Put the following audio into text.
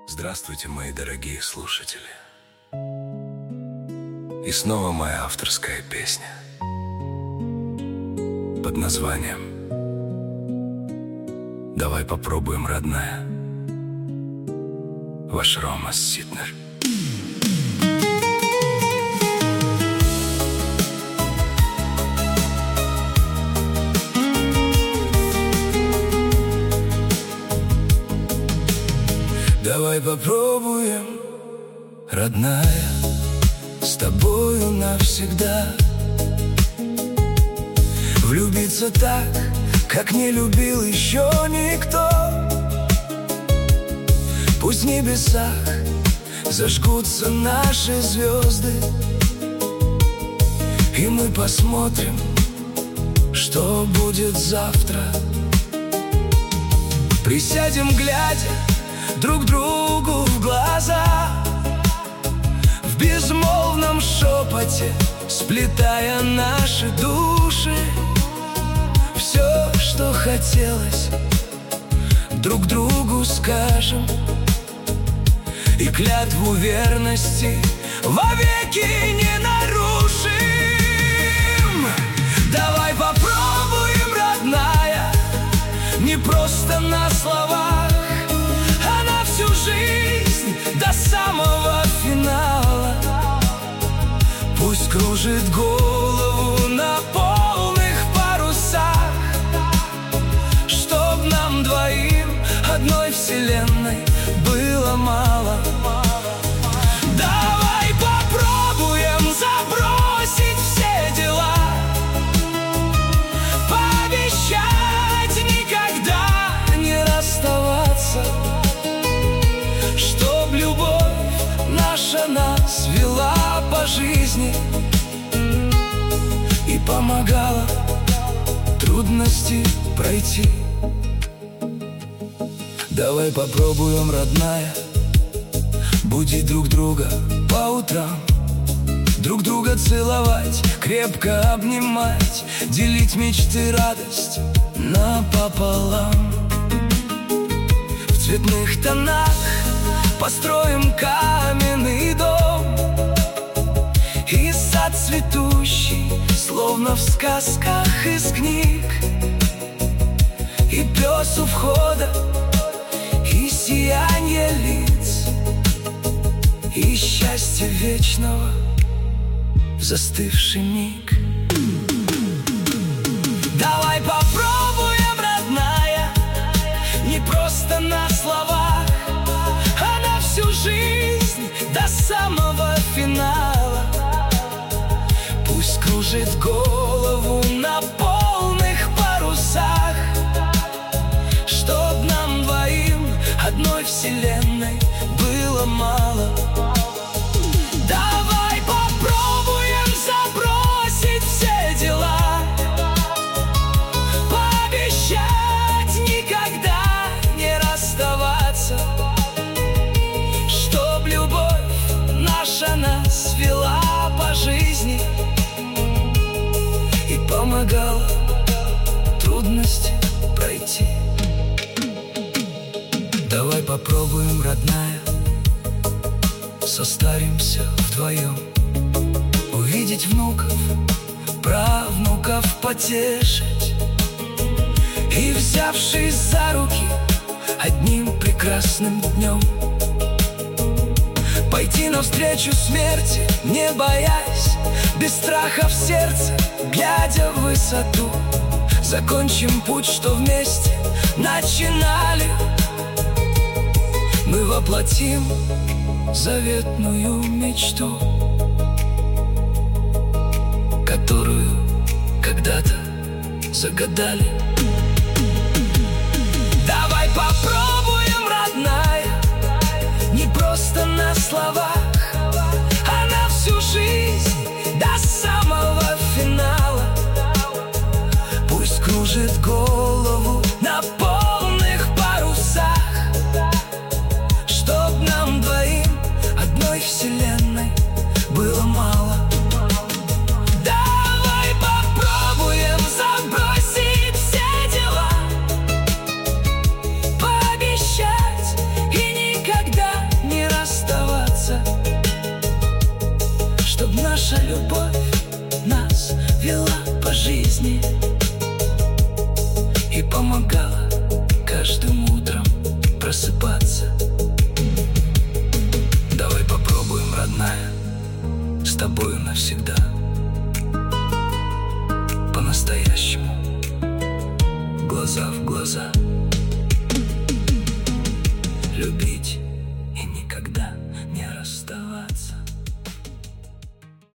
Здравствуйте, мои дорогие слушатели. И снова моя авторская песня под названием «Давай попробуем, родная». Ваш Рома Ситнер. Давай попробуем, родная, с тобою навсегда влюбиться так, как не любил еще никто. Пусть в небесах зажгутся наши звезды, и мы посмотрим, что будет завтра. Присядем, глядя друг другу в глаза, в безмолвном шепоте сплетая наши души. Все, что хотелось, друг другу скажем, и клятву верности вовеки не нарушим. Давай попробуем, родная, не просто на словах, а на всю жизнь до самого финала. Пусть кружит голову на полных парусах, чтоб нам двоим одной вселенной было мало. Давай попробуем забросить все дела, пообещать никогда не расставаться, чтоб любовь наша нас вела по жизни и помогала трудности пройти. Давай попробуем, родная, будить друг друга по утрам, друг друга целовать, крепко обнимать, делить мечты, радость напополам. В цветных тонах построим каменный дом, и сад цветущий, словно в сказках из книг, и пес у входа, и сияние лиц, и счастье вечного в застывший миг. Давай попробуем, родная, не просто на словах, а на всю жизнь до самого финала. Пусть кружит голову на полных парусах, чтоб нам двоим одной вселенной было мало. Давай попробуем забросить все дела, пообещать никогда не расставаться, чтоб любовь наша нас вела по жизни и помогала трудности пройти. Давай попробуем, родная, состаримся вдвоем, увидеть внуков, правнуков потешить, и, взявшись за руки, одним прекрасным днем пойти навстречу смерти, не боясь, без страха в сердце, глядя в высоту. Закончим путь, что вместе начинали. Мы воплотим заветную мечту, которую когда-то загадали. Давай попробуем, родная, не просто на словах, а на всю жизнь до самого финала. Пусть кружит голову на полных парусах, чтоб нам двоим одной вселенной было мало. Давай попробуем забросить все дела, вела по жизни и помогала каждым утром просыпаться. Давай попробуем, родная, с тобою навсегда, по-настоящему, глаза в глаза, любить.